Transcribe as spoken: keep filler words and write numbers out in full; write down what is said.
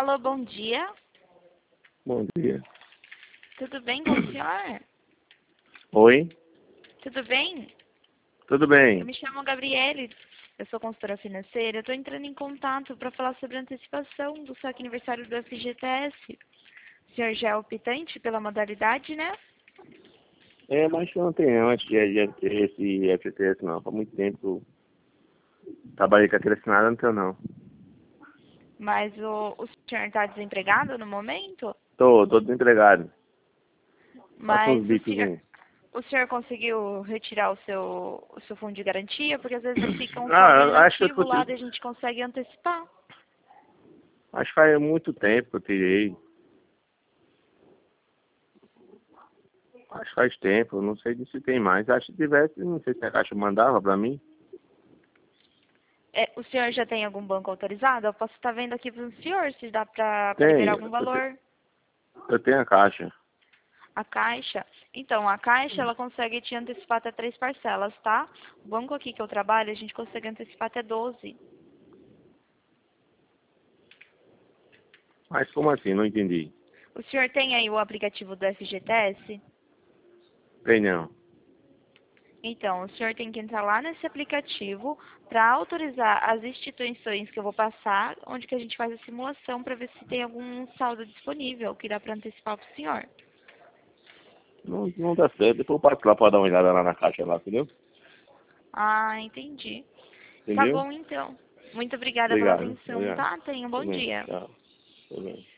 Alô, bom dia. Bom dia. Tudo bem com o senhor? Oi? Tudo bem? Tudo Eu bem? me chamo Gabriele, eu sou consultora financeira. Eu estou entrando em contato para falar sobre a antecipação do seu aniversário do F G T S. O senhor já é optante pela modalidade, né? É, mas eu não tenho antes de F G T S e F G T S não. Há muito tempo eu trabalhei com aquele assinado, não tenho não. Mas o, o senhor está desempregado no momento? Tô, tô desempregado. Faço Mas uns o bicos, senhor, hein? o senhor conseguiu retirar o seu, o seu fundo de garantia? Porque às vezes fica um saldo Ah, eu acho que eu inativo tô, lá e a gente consegue antecipar. acho que faz muito tempo que eu tirei. Acho que faz tempo, não sei se tem mais. Acho que tivesse, não sei se a Caixa mandava pra mim. É, o senhor já tem algum banco autorizado? Eu posso estar vendo aqui para o senhor se dá para liberar Tem, algum eu, te, valor. eu tenho a Caixa. A Caixa, então, a Caixa, ela consegue te antecipar até três parcelas, tá? O banco aqui que eu trabalho, a gente consegue antecipar até doze. Mas como assim? Não entendi. O senhor tem aí o aplicativo do F G T S? Tem não. Então, o senhor tem que entrar lá nesse aplicativo para autorizar as instituições que eu vou passar, onde que a gente faz a simulação para ver se tem algum saldo disponível que dá para antecipar para o senhor. Não, não dá certo. Depois eu passo lá pra dar uma olhada lá na Caixa lá, entendeu? Ah, entendi. Tá Entendeu? bom, então. Muito obrigada pela Obrigado. atenção, Obrigado. tá? Tenha um bom Também. dia. Tchau. Também.